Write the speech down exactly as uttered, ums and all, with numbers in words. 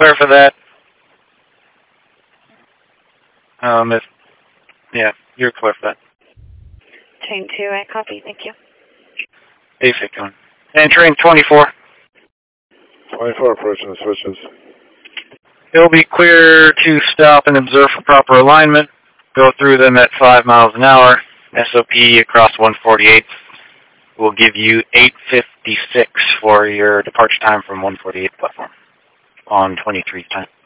clear for that. Um, if, yeah, you're clear for that. Train two, I copy. Thank you. eight fifty-one. And train twenty-four. twenty-four approaching the switches. It'll be clear to stop and observe for proper alignment. Go through them at five miles an hour. S O P across one forty-eight will give you eight fifty-six for your departure time from one forty-eight platform on twenty-three time.